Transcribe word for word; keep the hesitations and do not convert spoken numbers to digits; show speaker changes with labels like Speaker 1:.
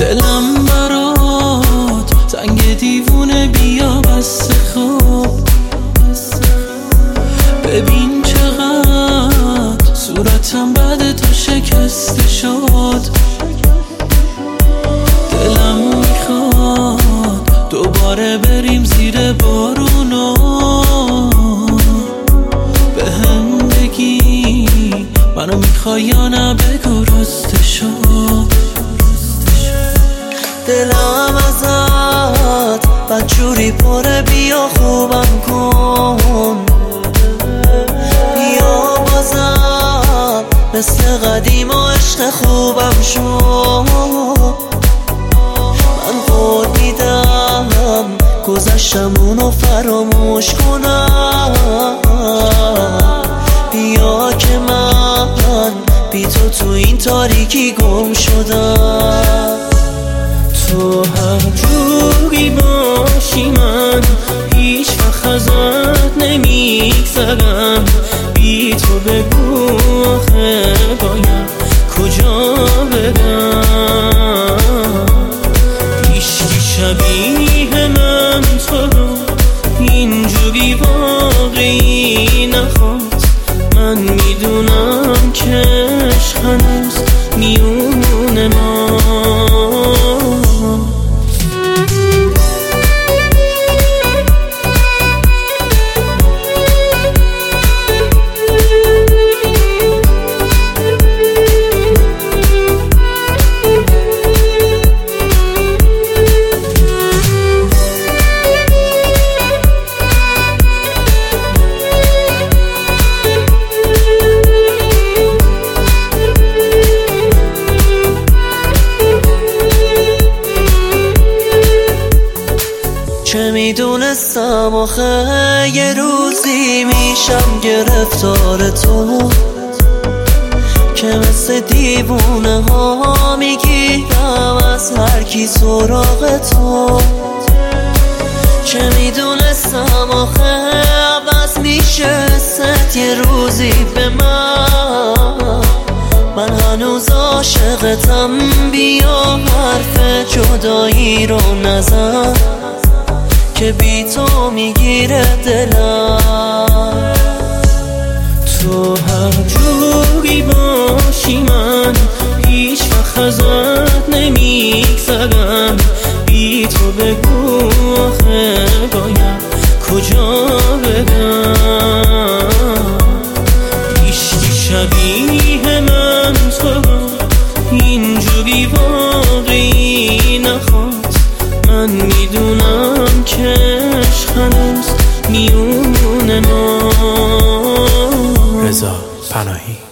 Speaker 1: دلم برات زنگ دیوونه بیا بس خوب. ببین چقدر صورتم بعد تو شکسته شد. دلم میخواد دوباره بریم زیر بارونا، به هم بگی منو میخوای یا نه، بگو رسته شد.
Speaker 2: دلم ازت بدجوری پره، بیا خوبم کن، بیا بازم مثل قدیم و عشق خوبم شو. من قول میدم گذشتمونو فراموش کنم، بیا که من بی تو تو این تاریکی گم شدم.
Speaker 1: تو هر جوری باشی من هیچ وقت ازت نمیگذرم، بی تو بگو آخه باید کجا برم. هیچکی شبیه من تو رو اینجوری واقعی نخواست. من میدونم که عشق هنوز میونه ما.
Speaker 2: چه میدونستم آخه یه روزی میشم گرفتار تو، که مثل دیوونه ها میگیرم از هر کی سراغ تو. چه میدونستم آخه عوض میشه ست یه روزی به من. من هنوز عاشقتم، بیا حرف جدایی رو نزن که بی تو میگیره دلم.
Speaker 1: تو هر جوری باشی من هیچ وقت ازت نمیگذرم، بی تو بگو آخه باید کجا برم. هیچکی شبیه من تو رو اینجوری واقعی نخواست. من میدونم که عشق هنوز میونه ما.
Speaker 3: رضا پناهی.